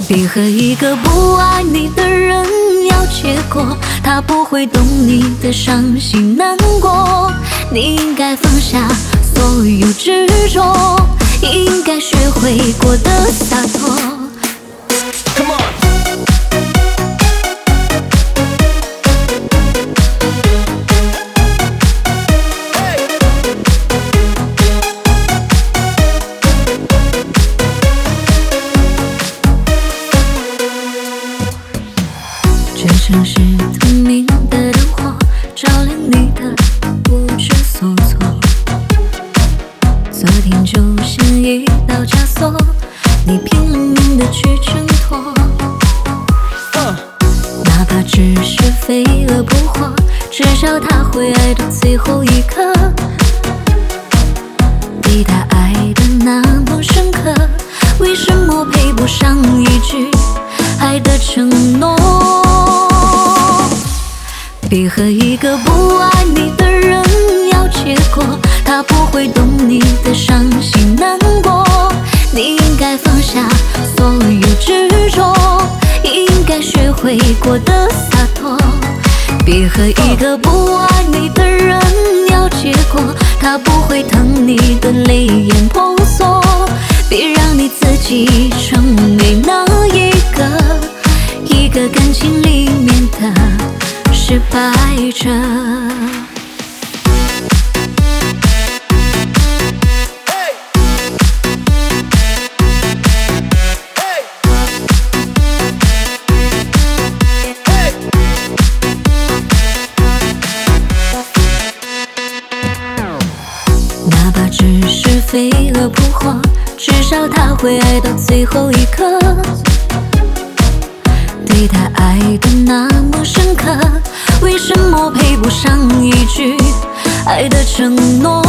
别和一个不爱你的人要结果，他不会懂你的伤心难过。你应该放下所有执着，应该学会过得洒脱。 Come on. 这城市透明的灯火，照亮你的不知所措。昨天就像一道枷锁，你拼了命的去挣脱。哪怕只是飞蛾扑火，至少他会爱到最后一刻。比他爱的那么深刻，为什么配不上一句爱的承诺？别和一个不爱你的人要结果，他不会懂你的伤心难过。你应该放下所有执着，应该学会过得洒脱。别和一个不爱你的人要结果，他不会疼你的泪眼婆娑。别让你自己成为那一个感情里面的失败者。哪怕只是飞蛾扑火，至少他会爱到最后一刻。对他爱的那么深刻，为什么配不上一句爱的承诺？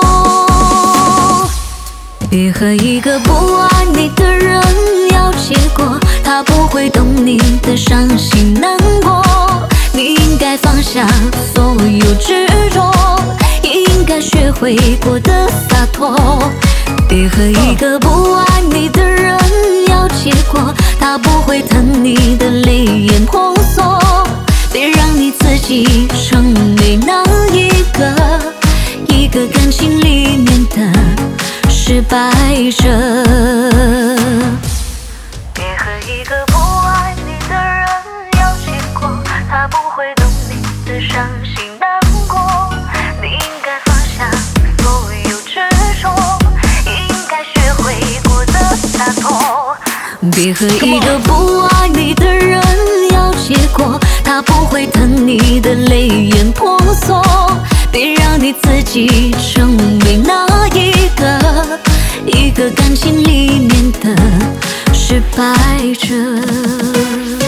别和一个不爱你的人要结果，他不会懂你的伤心难过。你应该放下所有执着，应该学会过得洒脱。别和一个不爱你的人要结果，他不会疼你的泪眼婆娑。别让你自己成为那一个感情里面的失败者。别和一个不爱你的人要结果，他不会懂你的伤心难过。你应该放下所有执着，应该学会过得洒脱。别和一个不爱你的人要结果，他不会疼你的泪眼婆娑。别让你自己成为那一个感情里面的失败者。